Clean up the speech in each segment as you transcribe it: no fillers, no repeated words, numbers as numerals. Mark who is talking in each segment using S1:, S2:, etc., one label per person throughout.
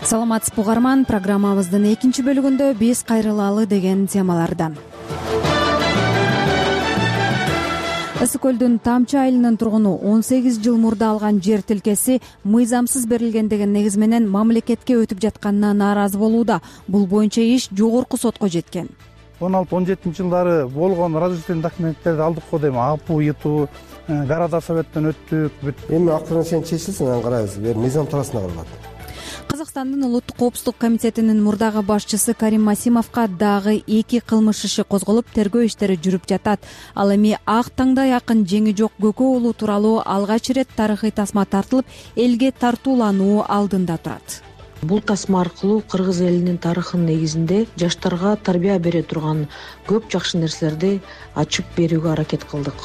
S1: Саламатсызбы угарман, программабыздын экинчи бөлүгүндө биз кайрылалы деген темалардан. Ысык көлдүн Тамчы айылынын тургуну 18 жыл мурда алган жер тилкеси мыйзамсыз берилген деген негиз менен мамлекетке өтүп жатканына нааразы болууда. Бул боюнча иш жогорку сотко жеткен.
S2: 16-17 жылдары болгон разрешительный документтерди алдык го дейм. АПУ, ИТУ, Гарада советтен өттүк.
S3: Эми акырын сен чечилсин, анан карайбыз. Мыйзам туурасында каралат.
S1: Казакстандын Улуттук коопсуздук комитетинин мурдагы башчысы Карим Масимовго дагы 2 кылмыш иши козголуп, тергөө иштери жүрүп жатат. Ал эми ак таңда якын жеңи жок Көкө уулу тууралуу алгач ирет тарыхый тасма тартылып, элге тартуулануу алдында турат.
S4: Бул тасма аркылуу кыргыз элинин тарыхынын негизинде жаштарга тарбия бере турган көп жакшы нерселерди ачып берүүгө аракет кылдык.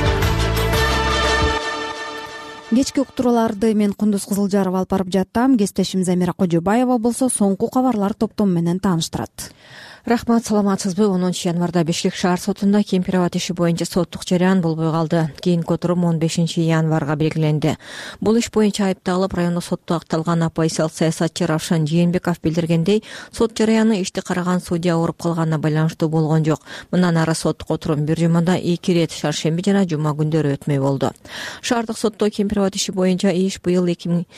S1: Кечки уктурууларды мен Кундуз Кызылжаров алып барып жаттым. Кесиптешим Замира Кожобаева болсо соңку кабарлар топтому менен тааныштырат.
S5: Рахмат, саламатсызбы? 10 январда Бишкек шаар сотунда Кемпирабад иши боюнча соттук жарыян болбой калды. Кийинки отурум 15 январга белгиленди. Бул иш боюнча айыпталып райондук сотто акталган оппозициялык саясатчы Равшан Жээнбеков билдиргендей, сот жарыяны ишти караган судья ооруп калганына байланыштуу болгон жок. Мындан ары соттук отурум бир жумада 2 ирет шаршемби жана жума күндөрү өтмөй болду. Шаардык сотто Кемпирабад иши боюнча иш быйыл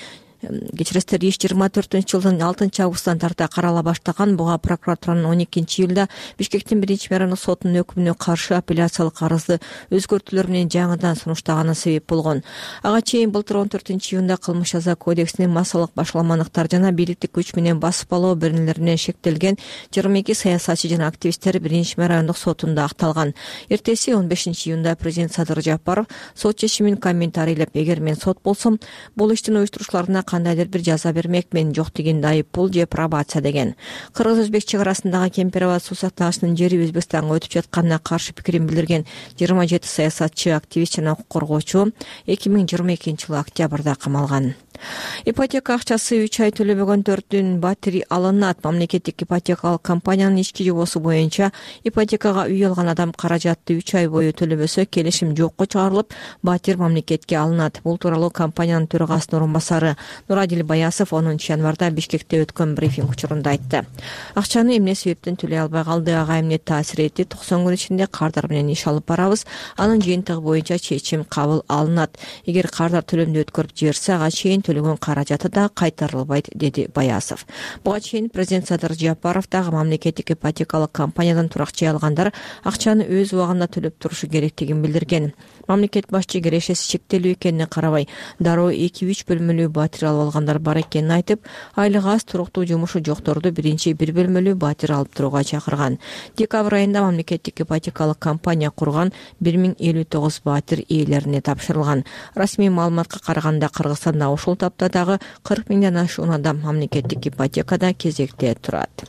S5: 24-жылдын 6 августтан тарта карала баштаган. Буга прокуратуранын 12 июлда Бишкектин 1-райондук сотунун өкүмүнө каршы апелляциялык арызды өзгөртүүлөр менен жаңыдан сунуштаганы себеп болгон. Ага чейин былтыр 14 июнда кылмыш жаза кодексинин массалык башаламандыктар жана бийликтик күч менен басып алуу беренелерине шектелген 22 саясатчы жана активисттер 1-райондук сотунда акталган. Эртеси 15 июнда президент Садыр Жапаров сот чечимин комментарийлеп, эгер мен сот болсом, бул иштин уюштурушчуларына кандайдыр бир жаза бермекмин, жок дегенде айыппул же пробация деген. Кыргыз-өзбек чек арасындагы Кемпирабад суу сактагычынын жери Өзбекстанга өтүп жатканына каршы пикирин билдирген 27 саясатчы, активист жана укук коргоочу 2022-жылы октябрда камалган. Ипотека акчасы 3 ай төлөбөгөн 4 батири алынат. Мамлекеттик ипотекалык компаниянын ички жобосу боюнча ипотекага үй алган адам каражатты 3 ай бою төлөбөсө келишим жокко чыгарылып, батир мамлекетке алынат. Бул тууралуу компаниянын төрагасынын орун басары Нурадил Баясов 10 январда Бишкекте өткөн брифинг учурунда айтты. Акчаны эмне себептен төлөй албай калды, ага эмне таасир этти? 90 күн ичинде кардар менен иш алып барабыз. Анын жыйынтыгы боюнча чечим кабыл алынат. Эгер кардар төлөмдү өткөрүп жиберсе, ага чейин төлөгөн каражаты да кайтарылбайт, деди Баясов. Буга чейин президент Садыр Жапаров дагы мамлекеттик ипотекалык компаниядан турак жай алгандар акчаны өз убагында төлөп турушу керектигин билдирген. Мамлекет башчы керешеси чектелүү экенине карабай, дароо 2-3 бөлмөлүү батир алып алгандар бар экенин айтып, айлык аз туруктуу жумушу жокторду биринчи 1 бөлмөлүү батир алып турууга чакырган. Декабрь айында мамлекеттик ипотекалык компания курган 1059 батир ээлерине тапшырылган. Расмий маалыматка караганда Кыргызстанда ушул тапта дагы 40 миңден ашуун адам мамлекеттик ипотекада кезекте турат.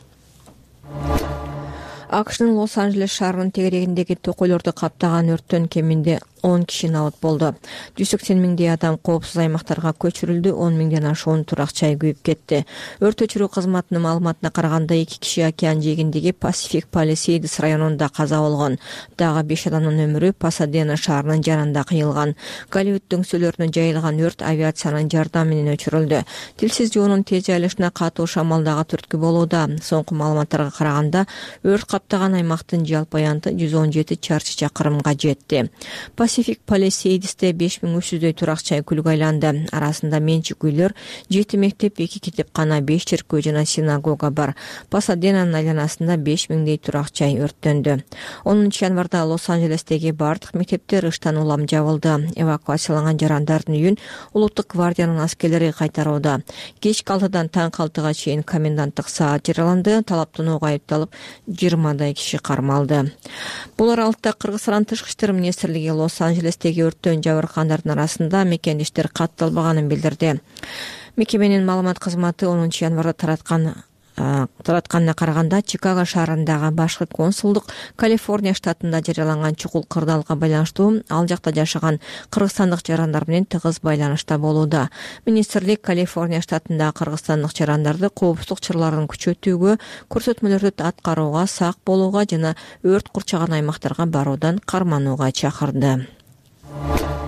S5: АКШнын Лос-Анджелес шаарынын тегерегиндеги токойлорду каптаган өрттөн кеминде 10 киши набыт болду. 180 миңдей адам коопсуз аймактарга көчүрүлдү, 10 миңден ашуун турак жай күйүп кетти. Өрт өчүрүү кызматынын маалыматына караганда 2 киши океан жээгиндеги Pacific Palisades районунда каза болгон. Дагы 5 адамдын өмүрү Пасадена шаарынын жанында кыйылган. Голливуд дөңсөлөрүнө жайылган өрт авиациянын жардамы менен өчүрүлдү. Тилсиз жоонун тез жайылышына катуу шамал дагы түрткү болууда. Соңку маалыматтарга караганда өрт каптаган аймактын жалпы аянты 117 чарчы чакырымга жетти. Pacific Palisades 5300дөй турак жай күлгө айланды. Арасында менчик үйлөр, 7 мектеп, 2 китепкана, 5 черкөө жана синагога бар. Пасаденанын айланасында 5000дей турак жай өрттөндү. 10 январда Лос-Анджелестеги бардык мектептер ыштан улам жабылды. Эвакуацияланган жарандардын үйүн Улуттук гвардиянын аскерлери кайтарууда. Кечки 6-дан таң 6-га чейин коменданттык саат жарыяланды. Талаптанууга айыпталып 20 киши кармалды. Бул аралыкта Кыргызстан тышкы иштер министрлиги Лос-Анджелестеги өрттөн жабыркандардын арасында мекендештер катталбаганын билдирди. Мекеменин маалымат кызматы 10 январда таратканына караганда Чикаго шаарындагы башкы консулдук Калифорния штатында жарыяланган чукул кырдаалга байланыштуу ал жакта жашаган кыргызстандык жарандар менен тыгыз байланышта болууда. Министрлик Калифорния штатындагы кыргызстандык жарандарды коопсуздук чараларын күчөтүүгө, көрсөтмөлөрдү аткарууга, сак болууга жана өрт курчаган аймактарга баруудан карманууга чакырды.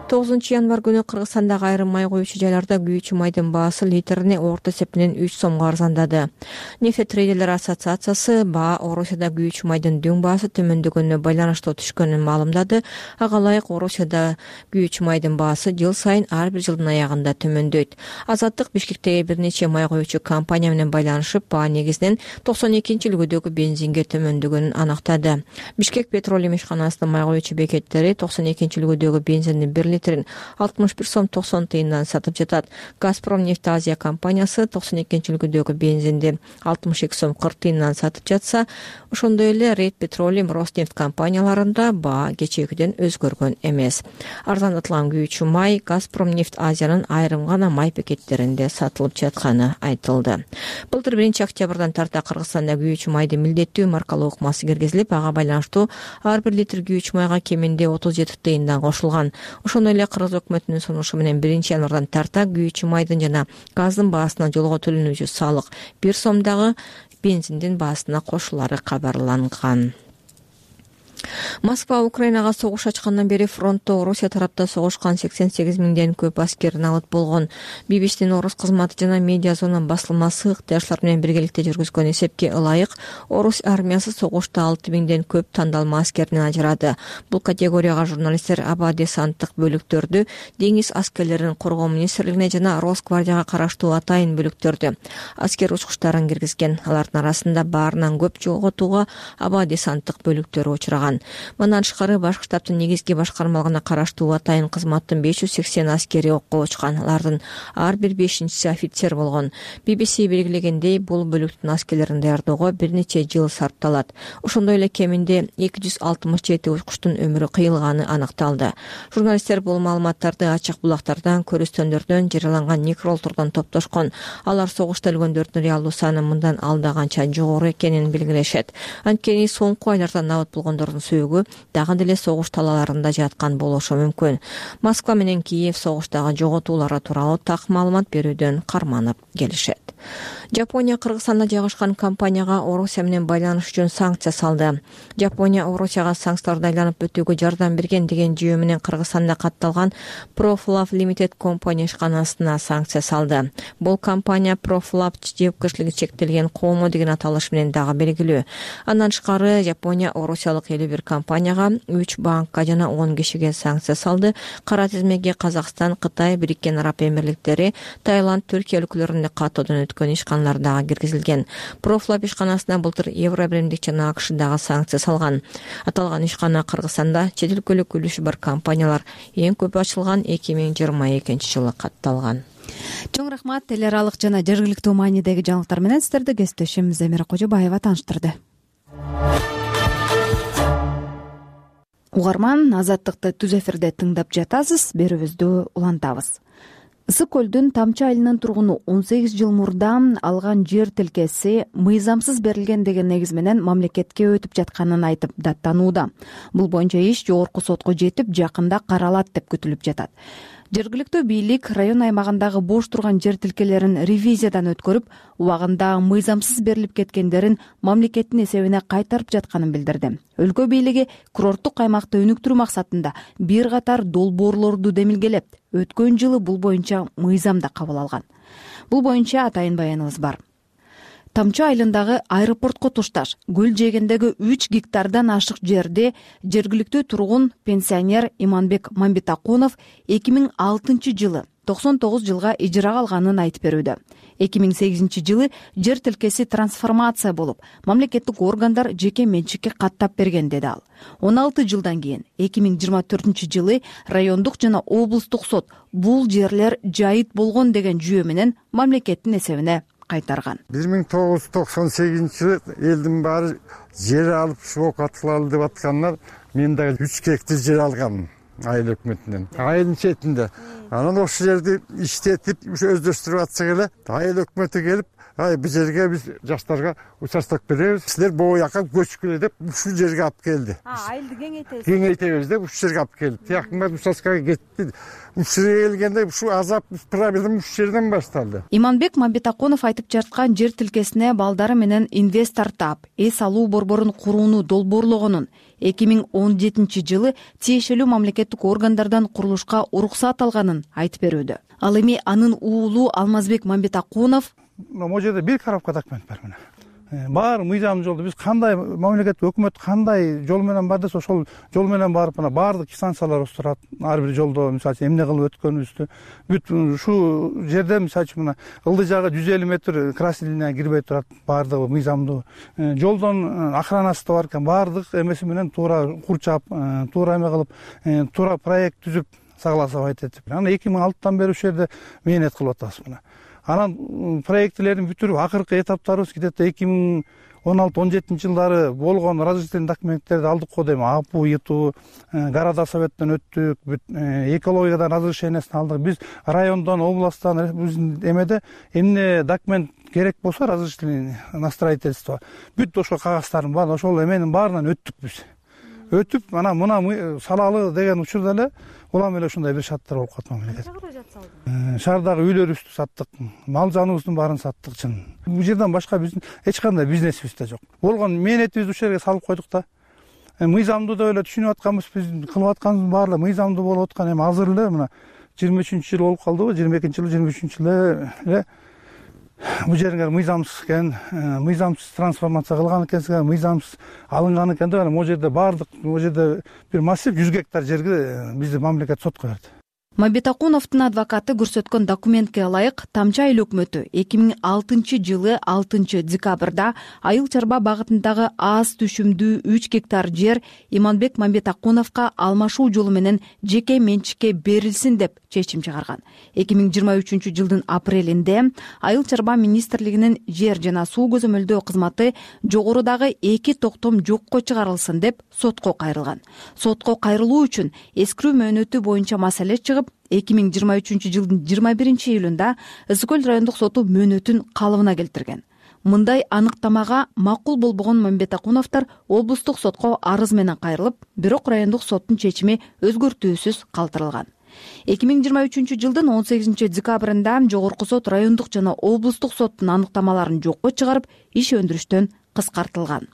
S5: Январь күнү Кыргызстандагы айрым май коюучу жайларда күйүүчү майдын баасы литрине орто эсепинен 3 сомго арзандады. Нефтетрейдерлер ассоциациясы баа Орусияда күйүүчү майдын дөң баасы төмөндөгөнүнө байланыштуу түшкөнүн маалымдады. Ага ылайык Орусияда күйүүчү майдын баасы жыл сайын ар бир жылдын аягында төмөндөйт. Азаттык Бишкектеги бир нече май коюучу компания менен байланышып, баа негизинен 92-үлгүдөгү бензинге төмөндөгөнүн аныктады. Бишкек петролиум ишканасынын май коюучу бекеттери 92-үлгүдөгү бензиндин 1 литрин 61 сом 90 тыйындан сатып жатат. Газпром нефть Азия компаниясы 92-үлгүдөгү бензинди 62 сом 40 тыйындан сатып жатса, ошондой эле Рейд Петролиум, Роснефть компанияларында баа кечээкиден өзгөргөн эмес. Арзандатылган күйүүчү май Газпром нефть Азиянын айрым гана май бекеттеринде сатылып жатканы айтылды. Былтыр 1-октябрдан тарта Кыргызстанда күйүүчү майды милдеттүү маркалоо укмасы киргизилип, ага байланыштуу ар бир литр күйүүчү майга кеминде 37 тыйындан кошулган. Ошондой эле Кыргыз өкмөтүнүн сунушу менен 1-январдан тарта күйүүчү майдын жана газдын баасына жолго төлөнүүчү салык 1 сомдагы бензиндин баасына кошулары кабарланган. Москва Украинага согуш ачкандан бери фронтто Орусия тарапта согушкан 88 миңден көп аскерин алып болгон. BBC-дин орус кызматы жана медиа зона басылмасы ыктыярчылар менен биргеликте жүргүзгөн эсепке ылайык Орус армиясы согушта 6 миңден көп тандалма аскерин ажырады. Бул категорияга журналисттер аба десанттык бөлүктөрдү, деңиз аскерлерин коргоо министрлигине жана Росгвардияга караштуу атайын бөлүктөрдү аскер учкучтарын киргизген. Алардын арасында баарынан көп жоготууга аба десанттык бөлүктөрү учураган. Мындан тышкары башкы штабтын негизги башкармалыгына караштуу атайын кызматтын 580 аскери окко учкан. Алардын ар бир 5-си офицер болгон. BBC белгилегендей, бул бөлүктүн аскерлерин даярдоого бир нече жыл сарпталат. Ошондой эле кеминде 267 учкучтун өмүрү кыйылганы аныкталды. Журналисттер бул маалыматтарды ачык булактардан, көрүстөндөрдөн, жарыяланган некролтордон топтошкон. Алар согушта өлгөндөрдүн реалдуу саны мындан алда канча жогору экенин белгилешет. Анткени соңку айларда набат болгондордун сөөгү дагы деле согуш талааларында жаткан болушу мүмкүн. Москва менен Киев согуштагы жоготуулары тууралуу так маалымат берүүдөн карманып келишет. Жапония Кыргызстанда жайгашкан компанияга Орусия менен байланыш үчүн санкция салды. Жапония Орусияга санкцияларды айланып өтүүгө жардам берген деген жүйө менен Кыргызстанда катталган Proflab Limited компания ишканасына санкция салды. Бул компания Proflab жоопкерчилиги чектелген коомо деген аталыш менен дагы белгилүү. Андан тышкары Жапония Орусиялык 51 компанияга, 3 банкка жана 10 кишиге санкция салды. Кара тизмеге Казакстан, Кытай, Бириккен Араб Эмирликтери, Таиланд, Түркия өлкөлөрүндө каттоодон өткөн ишканалар дагы киргизилген. Proflab ишканасына былтыр Евробиримдик жана АКШ дагы санкция салган. Аталган ишкана Кыргызстанда чет өлкөлүк үлүшү бар компаниялар эң көп ачылган 2022 жылы катталган.
S1: Чоң рахмат. Эл аралык жана жергиликтүү маанидеги жаңылыктар менен сиздерди кесиптешим Замира Кожобаева тааныштырды. Угарман, Азаттыкты түз эфирде тыңдап жатасыз, берүүбүздү улантабыз. Ысык көлдүн Тамчы айылынын тургуну 18 жыл мурда алган жер тилкеси мыйзамсыз берилген деген негиз менен мамлекетке өтүп жатканын айтып даттанууда. Бул боюнча иш жогорку сотко жетип, жакында каралат деп күтүлүп жатат. Жергиликтүү бийлик район аймагындагы бош турган жер тилкелерин ревизиядан өткөрүп, убагында мыйзамсыз берилип кеткендерин мамлекеттин эсебине кайтарып жатканын билдирди. Өлкө бийлиги курорттук аймакты өнүктүрүү максатында бир катар долбоорлорду демилгелеп, өткөн жылы бул боюнча мыйзам да кабыл алган. Бул боюнча атайын баяныбыз бар. Тамчы айылындагы аэропортко тушташ көл жээгиндеги 3 гектардан ашык жерди жергиликтүү тургун пенсионер Иманбек Мамбетакунов 2006 жылы 99 жылга ижарага алганын айтып берүүдө. 2008 жылы жер тилкеси трансформация болуп, мамлекеттик органдар жеке менчикке каттап берген деди ал. 16 жылдан кийин 2024 жылы райондук жана облустук сот бул жерлер жайыт болгон деген жүйө менен мамлекеттин эсебине кайтарган.
S6: 1998 жылы элдин баары жер алып шока кылалы деп аткандар, мен дагы 3 гектар жер алганмын айыл өкмөтүнөн. Айылдын четинде. Анан ошол жерди иштетип, өздөштүрүп атсак эле, айыл өкмөтү келип, бул жерге биз жаштарга участок беребиз, силер могу жака көчкүлө деп ушул жерге алып келди.
S1: Айылды
S6: Кеңейтебиз деп ушул жерге алып келди. Тияктын участкага кетти. Ушул жерге келгенде ушул азап проблема ушул жерден башталды.
S1: Иманбек Мамбетакунов айтып жаткан жер тилкесине балдары менен инвестор тап эс алуу борборун курууну долбоорлогонун, 2017 жылы тиешелүү мамлекеттик органдардан курулушка уруксат алганын айтып берүүдө. Ал эми анын уулу Алмазбек Мамбетакунов
S2: могу жерде бир коробка документ бар мына. Баары мыйзам жолдо биз кандай мамлекеттик өкмөт кандай жол менен бар десе ошол жол менен барып мына баардык станциялар турат. Ар бир жолдо мисалы үчүн эмне кылып өткөнүбүздү бүт ушул жерде мисалы үчүн мына ылдый жагы 150 метр красный линияга кирбей турат, баардыгы мыйзамдуу. Жолдон охранасы да бар экен, баардык эмеси менен туура курчап, туура эме кылып, туура проект түзүп согласовать этип. Аны 2006-тан бери ушул жерде мээнет кылып атабыз мына. Анан проектилерин бүтүрүп акыркы этаптарыбыз где-то 2016-17 жылдары болгон разрешительный документтерди алдык го дейм. АПУ, ИТУ, города советтен өттүк, экологиядан разрешениясын алдык. Биз райондон, областтан, биздин эмеде эмне документ керек болсо разрешительный на строительство бүт ошол кагаздардын баарын ошол эменин баарынан өттүк биз. Өтүп, анан мына салалы деген учурда эле улам эле ушундай бир шарттар болуп калды мамлекет. Шаардагы үйлөрүбүздү саттык, мал жаныбыздын баарын саттык чын. Бул жерден башка биздин эч кандай бизнесибиз да жок. Болгон мээнетибизди ушул жерге салып койдук да. Мыйзамдуу деп эле түшүнүп атканбыз, биз кылып атканыбыздын баары мыйзамдуу болуп аткан. Эми азыр эле мына 23-жыл болуп калдыбы, 22-жыл, 23-жыл эле бул жерге мыйзамсыз экен, мыйзамсыз трансформация кылган экенсиң, мыйзамсыз алынган экен деп могу жерде баардык, могу жерде бир массив 100 гектар жерге бизди мамлекет сотко берди.
S1: Мамбетакуновдун адвокаты көрсөткөн документке ылайык Тамчы айыл өкмөтү 2006 жылы 6 декабрда айыл чарба багытындагы аз түшүмдүү 3 гектар жер Иманбек Мамбетакуновго алмашуу жолу менен жеке менчикке берилсин деп чечим чыгарган. 2023 жылдын апрелинде айыл чарба министрлигинин жер жана суу көзөмөлдөө кызматы жогорудагы 2 токтом жокко чыгарылсын деп сотко кайрылган. Сотко кайрылуу үчүн эскирүү мөөнөтү боюнча маселе чыгып, 2023 жылдын 21 июлунда Ысык көл райондук соту мөөнөтүн калыбына келтирген. Мындай аныктамага макул болбогон Мамбетакуновдор облустук сотко арыз менен кайрылып, бирок райондук соттун чечими өзгөртүүсүз калтырылган. 2023 жылдын 18 декабрында жогорку сот райондук жана облустук соттун аныктамаларын жокко чыгарып, иш өндүрүштөн кыскартылган.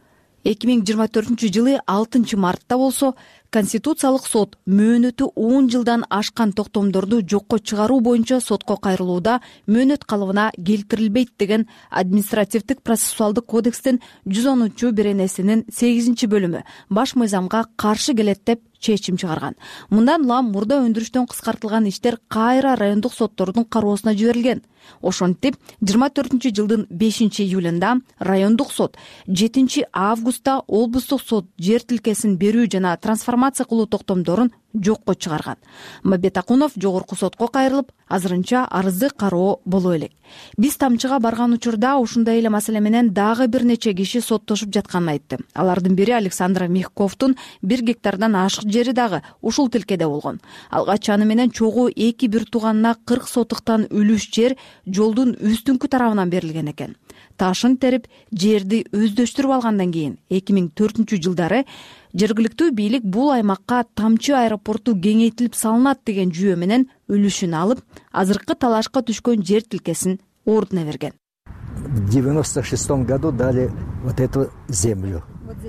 S1: 2024 жылы 6 мартта болсо Конституциялык сот мөөнөтү 10 жылдан ашкан токтомдорду жокко чыгаруу боюнча сотко кайрылууда мөөнөт калыбына келтирилбейт деген административдик процессуалдык кодекстин 110-беренесинин 8 бөлүмү баш мыйзамга каршы келет деп чечим чыгарган. Мындан улам мурда өндүрүштөн кыскартылган иштер кайра райондук соттордун кароосуна жиберилген. Ошентип, 24 жылдын 5 июлунда райондук сот, 7 августта облустук сот жер тилкесин берүү жана трансформация кылуу токтомдорун жокко чыгарган. Мамбетакунов жогорку сотко кайрылып, азырынча арызды кароо боло элек. Биз Тамчыга барган учурда ушундай эле маселе менен дагы бир нече киши соттошуп жатканын айтты. Алардын бири Александр Мехковдун 1 гектардан ашык жери дагы ушул тилкеде болгон. Алгач аны менен чогуу 2 тууганына 40 сотуктан үлүш жер жолдун үстүңкү тарабынан берилген экен. Ташын терип, жерди өздөштүрүп алгандан кийин 2004 жылдары жергиликтүү бийлик бул аймакка Тамчы аэропорту кеңейтилип салынат деген жүйө менен үлүшүн алып, азыркы талашка түшкөн жер тилкесин ордуна берген.
S7: В 96 году дали вот эту землю.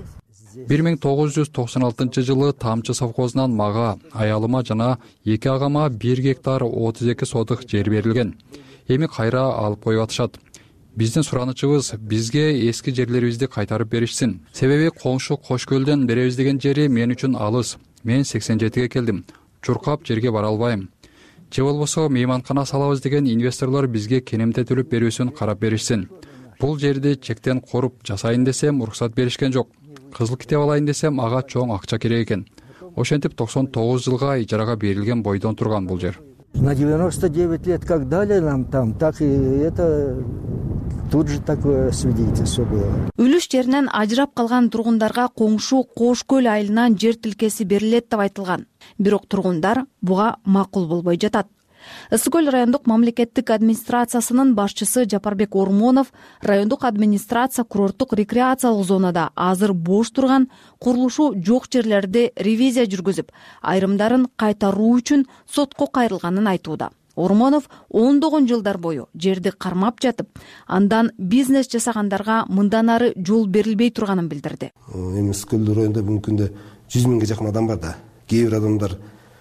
S8: 1996 жылы Тамчы совхозунан мага, аялыма жана 2 агама 1 гектар 32 сотык жер берилген. Эми кайра алып коюп атышат. Биздин суранычыбыз бизге эски жерлерибизди кайтарып беришсин. Себеби коңшу Кошкөлдөн беребиз деген жери мен үчүн алыс. Мен 87-ге келдим. Чуркап жерге бара албайм. Же болбосо мейманкана салабыз деген инвесторлор бизге кенемте төлөп берүүсүн карап беришсин. Бул жерди чектен коруп жасайын десем уруксат беришкен жок. Кызыл китеп алайын десем ага чоң акча керек экен. Ошентип 99 жылга ижарага берилген бойдон турган бул жер.
S7: На 99 лет как дали нам там, так и это тут же такое свидетельство было.
S1: Үлүш жеринен ажырап калган тургундарга коңшу Кошкөл айылынан жер тилкеси берилет деп айтылган. Бирок тургундар буга макул болбой жатат. Ысык көл райондук мамлекеттик администрациясынын башчысы Жапарбек Ормонов райондук администрация курорттук рекреациялык зонада азыр бош турган курулушу жок жерлерди ревизия жүргүзүп, айрымдарын кайтаруу үчүн сотко кайрылганын айтууда. Ормонов ондогон жылдар бою жерди кармап жатып, андан бизнес жасагандарга мындан ары жол берилбей турганын билдирди.
S3: Эми Ысык көл районунда бүгүнкү күндө 100 миңге жакын адам бар да. Кээ бир адамдар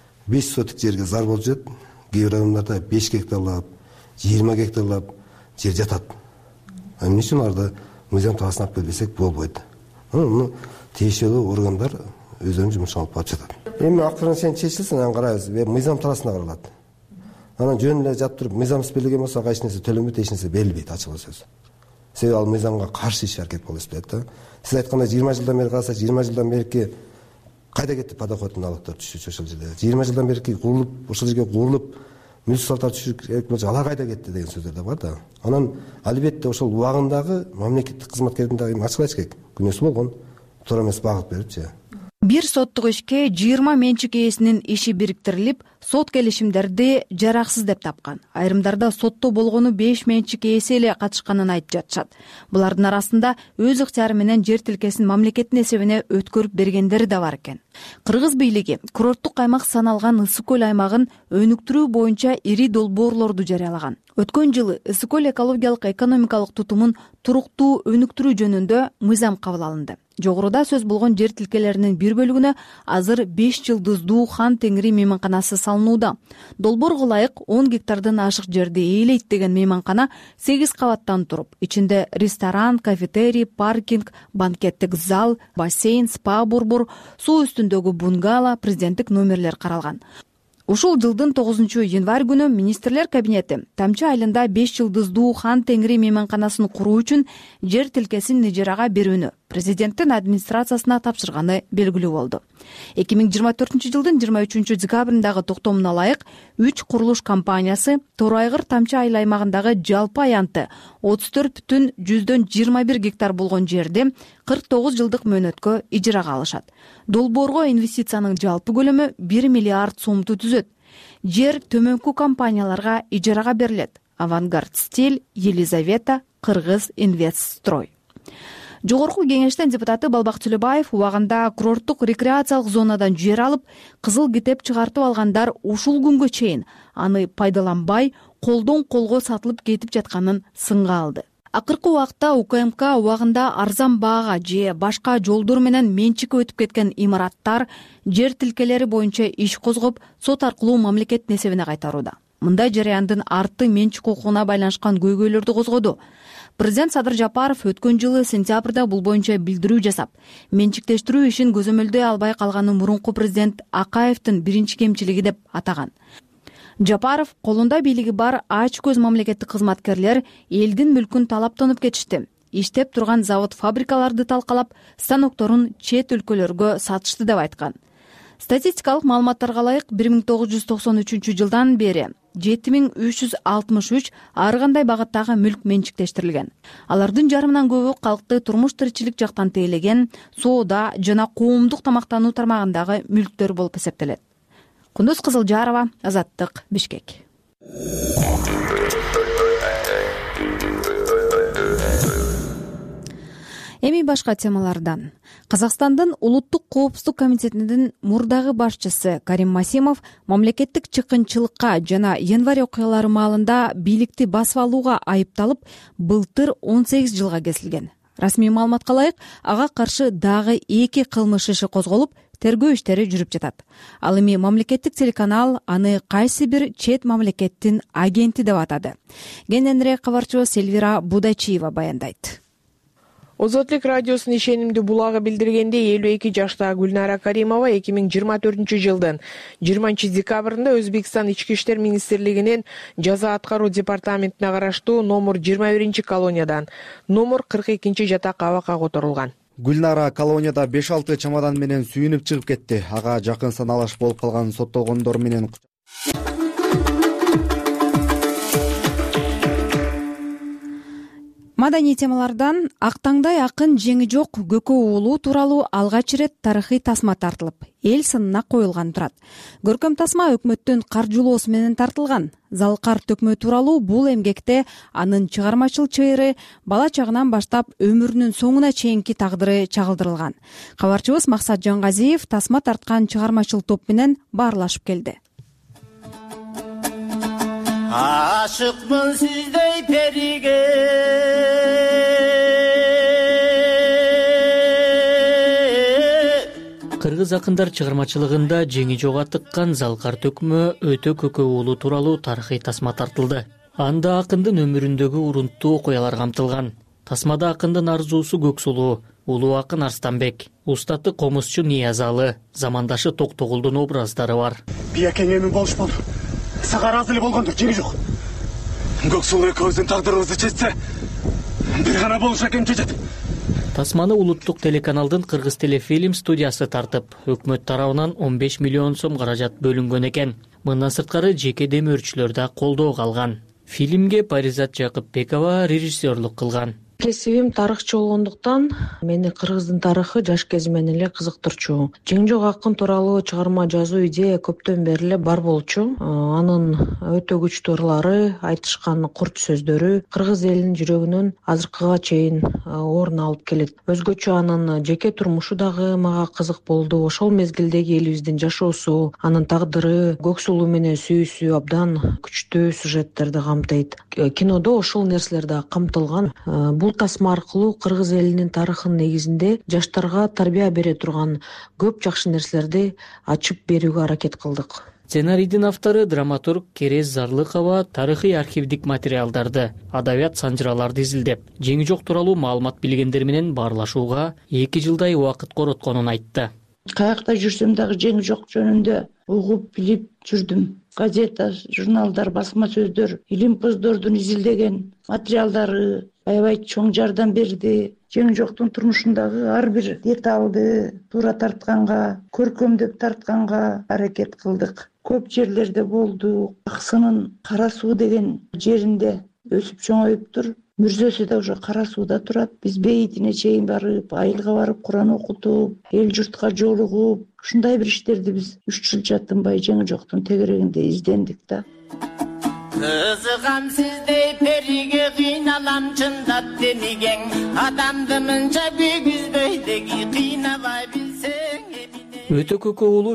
S3: 5 соток жерге зар болуп жатат, кээ бир адамдарда 5 гектарлап, 20 гектарлап жер жатат. Эмне үчүн аларды мыйзам талаасына алып келбесек болбойт. Муну тиешелүү органдар өздөрүнүн жумушун алып барып жатат. Эми акырын сен чечилсин, анан карайбыз. Мыйзам талаасына каралат. Анан жөн эле жатып туруп мыйзамсыз берилген болсо эч нерсе төлөнбөйт, эч нерсе берилбейт, ачык сөз. Себеби ал мыйзамга каршы иш аракет болуп эсептелет да. Сиз айткандай 20 жылдан бери караса, 20 жылдан берки кайда кетти подоходный налогтор түшүчү ошол жерде. 20 жылдан берки курулуп, ошол жерге курулуп, мүлк салыктар түшүш керек болчу, алар кайда кетти деген сөздөр да бар да. Анан албетте ошол убагындагы мамлекеттик кызматкердин дагы ачык айтыш керек. Күнөөсү болгон, туура эмес багыт берипчи.
S1: Бир соттук ишке 20 менчик ээсинин иши бириктирилип, сот келишимдерди жараксыз деп тапкан. Айрымдарда сотто болгону 5 менчик ээси эле катышканын айтып жатышат. Булардын арасында өз ыктыяры менен жер тилкесин мамлекеттин эсебине өткөрүп бергендери да бар экен. Кыргыз бийлиги курорттук аймак саналган Ысык көл аймагын өнүктүрүү боюнча ири долбоорлорду жарыялаган. Өткөн жылы Ысык көл экологиялык экономикалык тутумун туруктуу өнүктүрүү жөнүндө мыйзам кабыл алынды. Жогоруда сөз болгон жер тилкелеринин бир бөлүгүнө азыр 5 жылдыздуу Хан Теңири мейманканасы салынууда. Долбоорго ылайык 10 гектардан ашык жерди ээлейт деген мейманкана 8 кабаттан туруп, ичинде ресторан, кафетерий, паркинг, банкеттик зал, бассейн, спа борбор, суу үстүндөгү бунгало, президенттик номерлер каралган. Ушул жылдын 9-январь күнү министрлер кабинети Тамчы айылында 5 жылдыздуу Хан Теңири мейманканасын куруу үчүн жер тилкесин ижарага берүүнү президенттин администрациясына тапшырганы белгилүү болду. 2024 жылдын 23 декабрындагы токтомуна ылайык 3 курулуш компаниясы Торайгыр Тамчы айыл аймагындагы жалпы аянты 34,21 гектар болгон жерди 49 жылдык мөөнөткө ижарага алышат. Долбоорго инвестициянын жалпы көлөмү 1 миллиард сомду түзөт. Жер төмөнкү компанияларга ижарага берилет: Авангард Стиль, Елизавета, Кыргыз Инвестстрой. Жогорку кеңештин депутаты Балбак Төлөбаев убагында курорттук рекреациялык зонадан жер алып, кызыл китеп чыгартып алгандар ушул күнгө чейин аны пайдаланбай, колдон колго сатылып кетип жатканын сынга алды. Акыркы убакта УКМК убагында арзан баага же башка жолдор менен менчикке өтүп кеткен имараттар жер тилкелери боюнча иш козгоп, сот аркылуу мамлекеттин эсебине кайтарууда. Мындай жарыяндын арты менчик укугуна байланышкан көйгөйлөрдү козгоду. Президент Садыр Жапаров өткөн жылы сентябрда бул боюнча билдирүү жасап, менчиктештирүү ишин көзөмөлдөй албай калганын мурунку президент Акаевдин биринчи кемчилиги деп атаган. Жапаров колунда бийлиги бар ач көз мамлекеттик кызматкерлер элдин мүлкүн талаптанып кетишти. Иштеп турган завод-фабрикаларды талкалап, станокторун чет өлкөлөргө сатышты деп айткан. Статистикалык маалыматтарга ылайык 1993 жылдан бери 7363 ар кандай багыттагы мүлк менчиктештирилген. Алардын жарымынан көбү калкты турмуш тиричилик жактан тейлеген, соода жана коомдук тамактануу тармагындагы мүлктөр болуп эсептелет. Кундуз Кызылжарова, Азаттык, Бишкек. Эми башка темалардан. Казакстандын Улуттук коопсуздук комитетинин мурдагы башчысы Карим Масимов мамлекеттик чыккынчылыкка жана январь окуялары маалында бийликти басып алууга айыпталып, былтыр 18 жылга кесилген. Расмий маалыматка ылайык, ага каршы дагы 2 кылмыш иши козголуп, тергөө иштери жүрүп жатат. Ал эми мамлекеттик телеканал аны кайсы бир чет мамлекеттин агенти деп атады. Кененирээк кабарчыбыз Эльвира Будачиева баяндайт.
S9: Озотлук радиосунун ишенимдүү булагы билдиргендей, 52 жаштагы Гүлнара Каримова 2024 жылдын 20 декабрында Өзбекстан Ички иштер министрлигинин жаза аткаруу департаментине караштуу номер 21 колониядан номер 42 жатак абакка которулган.
S10: Гүлнара колонияда 5-6 чамадан менен сүйүнүп чыгып кетти. Ага жакын саналаш болуп калган соттолгондор менен
S1: Маданий темалардан ак таңдай акын жеңи жок Көкө уулу тууралуу алгач ирет тарыхый тасма тартылып, эл сынына коюлган турат. Көркөм тасма өкмөттүн каржылоосу менен тартылган. Залкар төкмө тууралуу бул эмгекте анын чыгармачыл чыйыры бала чагынан баштап өмүрүнүн соңуна чейинки тагдыры чагылдырылган. Кабарчыбыз Максат Жангазиев тасма тарткан чыгармачыл топ менен баарлашып келди.
S11: Aşıkmın sizdey perige Кыргыз акындар чыгармачылыгында жеңи жога тыккан Залкар төкмө Өтө Көкө уулу тууралуу тарыхый тасма тартылды. Анда акындын өмүрүндөгү урунттуу окуялар камтылган. Тасмада акындын арзуусу Көксулуу, улуу акын Арстанбек, устаты комузчу Ниязалы, замандашы Токтогулдун образдары бар.
S12: Биякең эмин болушпол. Сага ыраазы эле болгондур, жеңи жок. Көксулуу экөөбүздүн тагдырыбызды чечсе, бир гана болуш экен чечет.
S11: Тасманы улуттук телеканалдын Кыргыз телефильм студиясы тартып, өкмөт тарабынан 15 миллион сом каражат бөлүнгөн экен. Мындан сырткары жеке демөөрчүлөр да колдоого алган. Фильмге Паризат Жакыпбекова режиссерлук кылган.
S4: Кесибим тарыхчы болгондуктан мени кыргыздын тарыхы жаш кезимден эле кызыктырчу. Жеңи жок акын тууралуу чыгарма жазуу идея көптөн бери эле бар болчу. Анын өтө күчтүү ырлары, айтышкан курч сөздөрү кыргыз элинин жүрөгүнөн азыркыга чейин орун алып келет. Өзгөчө анын жеке турмушу дагы мага кызык болду. Ошол мезгилдеги элибиздин жашоосу, анын тагдыры, Көксулуу менен сүйүүсү абдан күчтүү сюжеттерди камтыйт. Кинодо ошол нерселер да камтылган. Бул тасма аркылуу кыргыз элинин тарыхынын негизинде жаштарга тарбия бере турган көп жакшы нерселерди ачып берүүгө аракет кылдык.
S11: Сценарийдин автору драматург Керез Зарлыкова тарыхый архивдик материалдарды, адабият санжыраларды изилдеп, жеңи жок тууралуу маалымат билгендер менен баарлашууга 2 жылдай убакыт коротконун айтты.
S13: Каякта жүрсөм дагы жеңи жок жөнүндө угуп билип жүрдүм. Газета, журналдар, басма сөздөр, илимпоздордун изилдеген материалдары аябай чоң жардам берди. Жеңи жоктун турмушундагы ар бир деталды туура тартканга, көркөмдөп тартканга аракет кылдык. Көп жерлерде болду. Аксынын Кара суу деген жеринде өсүп чоңоюптур. Мүрзөсү да уже Кара сууда турат. Биз бейитине чейин барып, айылга барып, Куран окутуп, эл журтка жолугуп, ушундай бир иштерди биз 3 жыл жатынбай жеңи жоктун тегерегинде издендик да.
S11: Кызыгам сиздей периге кыйналам чындап демигең, адамды мынча күйгүзбөй деги кыйнабай билсең. Өтө Көкө уулу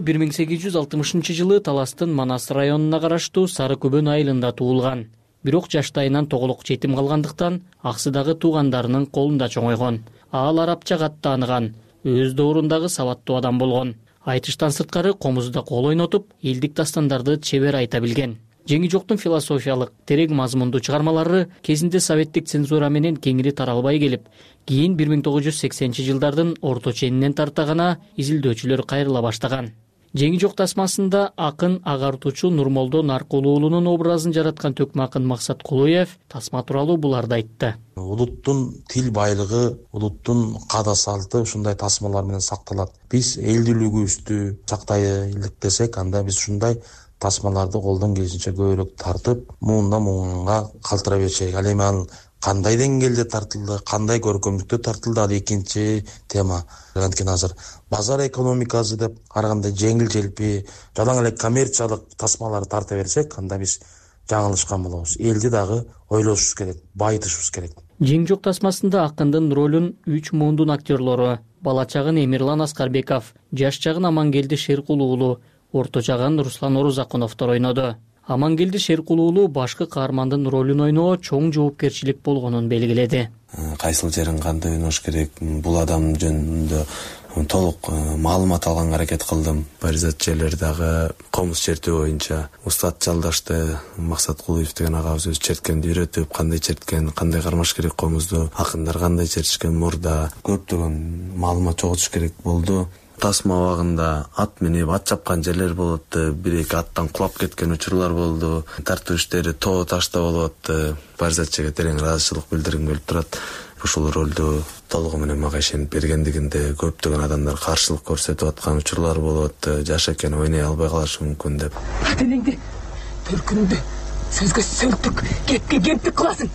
S11: 1860 жылы Таластын Манас районуна караштуу Сары Көбөн айылында туулган. Бирок жаштайынан тоголок жетим калгандыктан аксыдагы туугандарынын колунда чоңойгон. Ал арабча катты тааныган, өз доорундагы сабаттуу адам болгон. Айтыштан сырткары комузда кол ойнотуп, элдик дастандарды чебер айта билген. Жеңи жоктун философиялык, терең мазмундуу чыгармалары кезинде советтик цензура менен кеңири таралбай келип, кийин 1980-жылдардын орто ченинен тарта гана изилдөөчүлөр кайрыла баштаган. Жеңи жок тасмасында акын агартуучу Нурмолдо Наркулуулунун образын жараткан төкмө акын Максат Кулуев тасма тууралуу буларды айтты.
S14: Улуттун тил байлыгы, улуттун каада салты ушундай тасмалар менен сакталат. Биз элдүүлүгүбүздү сактайлык десек, анда биз ушундай тасмаларды колдон келишинче көбүрөөк тартып, муундан муунга калтыра берчек. Ал эми ал кандай деңгээлде тартылды, кандай көркөмдүктө тартылды, ал экинчи тема. Анткени азыр базар экономикасы деп караганда жеңил желпи, жалаң эле коммерциялык тасмаларды тарта берсек, анда биз жаңылышкан болобуз. Элди дагы ойлошубуз керек, байытышыбыз керек.
S11: Жеңи жок тасмасында акындын ролун 3 муундун актерлору, бала чагын Эмирлан Аскарбеков, жаш чагын Амангелди Шеркулуулу, орто чагын Руслан Орузакуновдор ойноду. Амангелди Шеркулуулу башкы каармандын ролун ойноо чоң жоопкерчилик болгонун белгиледи.
S15: Кайсыл жерин кандай ойнош керек, бул адам жөнүндө толук маалымат алганга аракет кылдым. Паризат жерлердагы комуз чертүү боюнча устат жалдашты. Максат Кулуев деген агабыз өзү черткенди үйрөтүп, кандай черткен, кандай кармаш керек комузду, акындар кандай чертишкен мурда көптөгөн маалымат чогултуш керек болду. Тасма абагында ат минип, ат чапкан жерлер болот, бир-эки аттан кулап кеткен учурлар болду. Тартуу иштери тоо ташта болот. Паризатчыга терең ыраазычылык билдиргим келип турат. Ушул ролду толугу менен мага ишенип бергендигинде көптөгөн адамдар каршылык көрсөтүп аткан учурлар болот. Жаш экен, ойной албай калышы мүмкүн деп.
S16: Атенеңди, төркүнүндө сөзгө сөлтүк, кепке кемтик кыласың.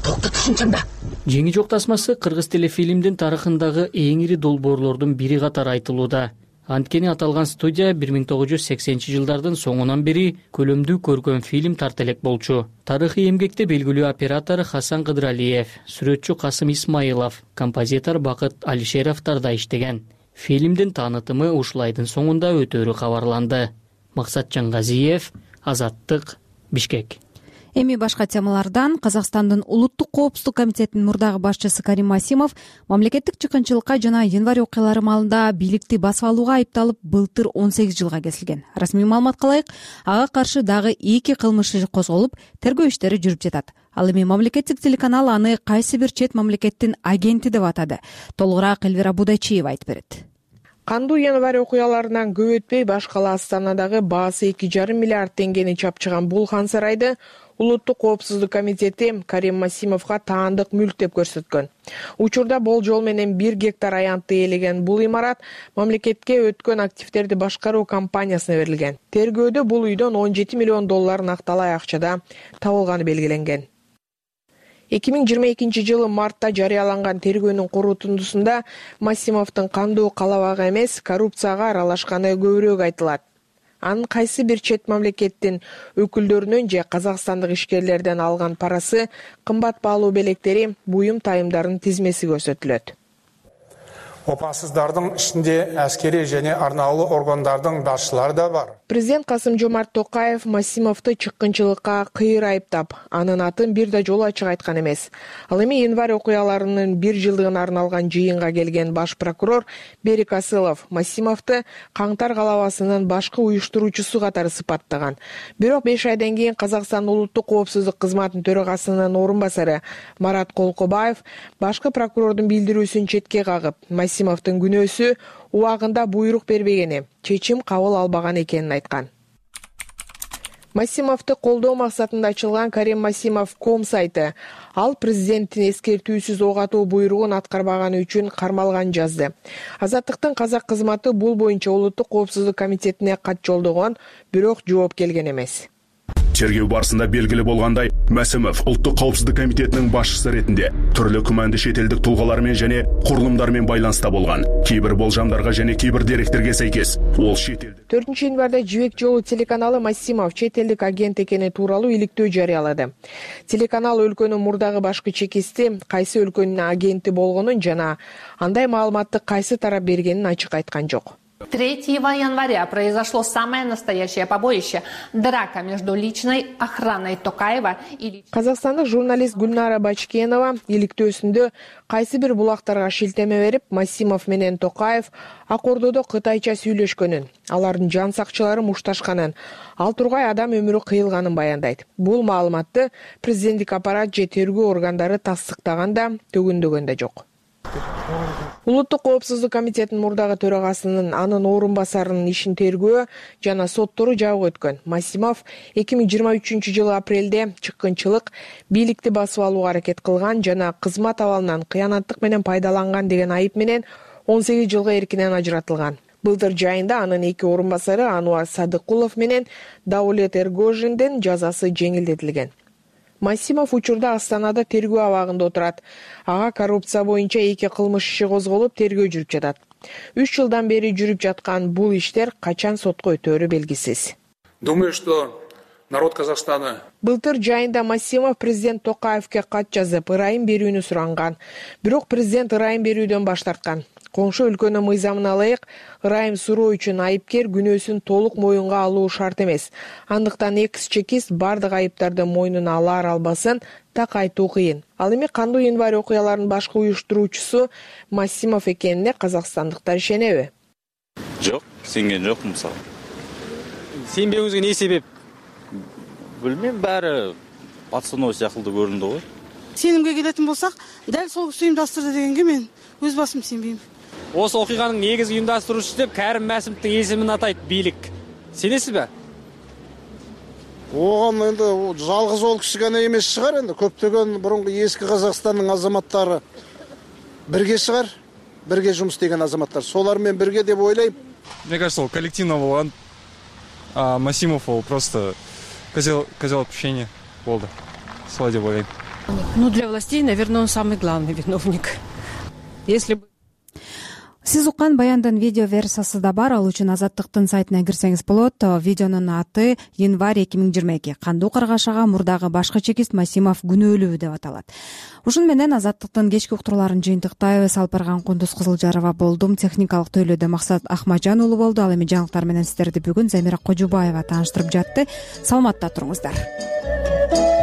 S16: толуктуу түшүнчөм да.
S17: Жеңи жок тасмасы кыргыз телефилмдин тарыхындагы эң ири долбоорлордун бири катары айтылууда. Анткени аталган студия 1980-жылдардын соңунан бери көлөмдүү көркөм фильм тарта элек болчу. Тарыхый эмгекте белгилүү оператор Хасан Кыдыралиев, сүрөтчү Касым Исмаилов, композитор Бакыт Алишеровдор да иштеген. Фильмдин таанытымы ушул айдын соңунда өтөрү кабарланды. Максат Жангазиев, Азаттык, Бишкек.
S1: Эми башка темалардан Казакстандын улуттук коопсуздук комитетинин мурдагы башчысы Карим Масимов мамлекеттик чыккынчылыкка жана январь окуялары маалында бийликти басып алууга айыпталып былтыр 18 жылга кесилген. Расмий маалыматка ылайык, ага каршы дагы 2 кылмыш иши козголуп, тергөө иштери жүрүп жатат. Ал эми мамлекеттик телеканал аны кайсы бир чет мамлекеттин агенти деп атады. Толугураак Элвира Будайчиева айтып берет.
S9: Кандуу январь окуяларынан көп өтпөй баш кала Астанадагы баасы 2,5 миллиард теңгени чапчыган бул хан сарайды Улуттук коопсуздук комитети Карим Масимовго таандык мүлк деп көрсөткөн. Учурда болжол менен 1 гектар аянтты ээлеген бул имарат мамлекетке өткөн активдерди башкаруу компаниясына берилген. Тергөөдө бул үйдөн 17 миллион доллар накталай акчада табылганы белгиленген. 2022 жылы мартта жарыяланган тергөөнүн корутундусунда Масимовдун кандуу калабага эмес, коррупцияга аралашканы көбүрөөк айтылат. Анын кайсы бир чет мамлекеттин өкүлдөрүнөн же казакстандык ишкерлерден алган парасы, кымбат баалуу белектери, буюм тайымдардын тизмеси көрсөтүлөт.
S18: Опасыздардын ичинде аскери және арнаулуу органдардын башчылары да бар.
S9: Президент Касым-Жомарт Токаев Масимовду чыккынчылыкка кыйыр айыптап, анын атын бир да жолу ачык айткан эмес. Ал эми январь окуяларынын 1 жылдыгына арналган жыйынга келген баш прокурор Берик Асылов Масимовду каңтар калабасынын башкы уюштуруучусу катары сыпаттаган. Бирок 5 айдан кийин Казакстан улуттук коопсуздук кызматынын төрагасынын орун басары Марат Колкобаев башкы прокурордун билдирүүсүн четке кагып, Масимовдун күнөөсү убагында буйрук бербегени, чечим кабыл албаган экенин айткан. Масимовду колдоо максатында ачылган Karimmasimov.com сайты ал президенттин эскертүүсүз ок атуу буйругун аткарбаганы үчүн кармалган жазды. Азаттыктын казак кызматы бул боюнча улуттук коопсуздук комитетине кат жолдогон, бирок жооп келген эмес.
S19: Тергөө барысында белгилүү болгандай, Масимов Улуттук коопсуздук комитетинин башчысы ретинде түрлүү күмәндүү шетелдик тулгалармен және курулумдармен байланыста болгон. Кейбир болжамдарга және кейбир деректерге сайкес ол шетелдик.
S9: 4 январда Жибек жолу телеканалы Масимов четелдик агент экени тууралуу иликтөө жарыялады. Телеканал өлкөнүн мурдагы башкы чекисти, кайсы өлкөнүн агенти болгонун жана андай маалыматты кайсы тарап бергенин ачык айткан жок.
S20: 3 января произошло самое настоящее побоище – драка между личной охраной Токаева и...
S9: Казакстандык журналист Гүлнара Бачкенова иликтөөсүндө кайсы бир булактарга шилтеме берип, Масимов менен Токаев ак ордодо кытайча сүйлөшкөнүн, алардын жан сакчылары мушташканын, ал тургай адам өмүрү кыйылганын баяндайт. Бул маалыматты президенттик аппарат же тергөө органдары тастыктаган да, төгүндөгөн да жок. Улуттук коопсуздук комитетинин мурдагы төрагасынын анын орун басарынын ишин тергөө жана соттору жабык өткөн. Масимов 2023 жылы апрелде чыккынчылык, бийликти басып алууга аракет кылган жана кызмат абалынан кыянаттык менен пайдаланган деген айып менен 18 жылга эркинен ажыратылган. Былтыр жайында анын 2 орун басары Ануар Садыкулов менен Даулет Эргожиндин жазасы жеңилдетилген. Масимов учурда Астанада тергөө абагында отурат. Ага коррупция боюнча 2 кылмыш иши козголуп, тергөө жүрүп жатат. 3 жылдан бери жүрүп жаткан бул иштер качан сотко өтөөрү белгисиз.
S18: Думаю, что народ Казахстана...
S9: Былтыр жайында Масимов президент Токаевке кат жазып, ырайым берүүнү суранган. Бирок президент ырайым берүүдөн баш тарткан. Коңшу өлкөнүн мыйзамына ылайык, ырайым суроо үчүн айыпкер күнөөсүн толук моюнга алуу шарт эмес. Андыктан экс-чекист бардык айыптарды мойнуна алар албасын так айтуу кыйын. Ал эми кандуу январь окуяларынын башкы уюштуруучусу Масимов экенине казакстандыктар ишенеби?
S21: Жок, сенген жок мисалы.
S22: Сенбеуңүзгө эмне себеп?
S21: Билмейм, баары пацаноо сыяктуу көрүндү го.
S23: Сенимге келетін болсақ, дәл сол кісі ұйымдастырды дегенге мен өз басым сенбеймін.
S22: Осы оқиғаның негізгі ұйымдастырушысы деп Кәрім Мәсімовтің есімін атайды билік. Сенесіз бе?
S24: Оған енді жалғыз ол кісі ғана емес шығар, енді көптеген бұрынғы ескі Қазақстанның азаматтары бірге шығар, бірге жұмыс істеген азаматтар. Солармен бірге деп ойлаймын.
S25: Мне кажется, ол коллективно болған. А Масимов ол просто козел отпущения болды. Солай деп ойлаймын.
S2: Ну, для властей, наверное, он самый главный виновник. Если бы...
S1: Сиз уккан баяндын видео версиясы да бар. Ал үчүн Азаттыктын сайтына кирсеңиз болот. Видеонун аты январь 2022. Кандуу Каргашага мурдагы башкы чекист Масимов күнөөлүү деп аталат. Ушун менен Азаттыктын кечки уктурларын жыйынтыктайбыз. Алпарган Кундуз Кызылжарова болдум. Техникалык төйлөөдө Максат Ахмажан уулу болду. Ал эми жаңылыктар менен сиздерди бүгүн Замира Кожубаева тааныштырып жатты. Саламатта туруңуздар.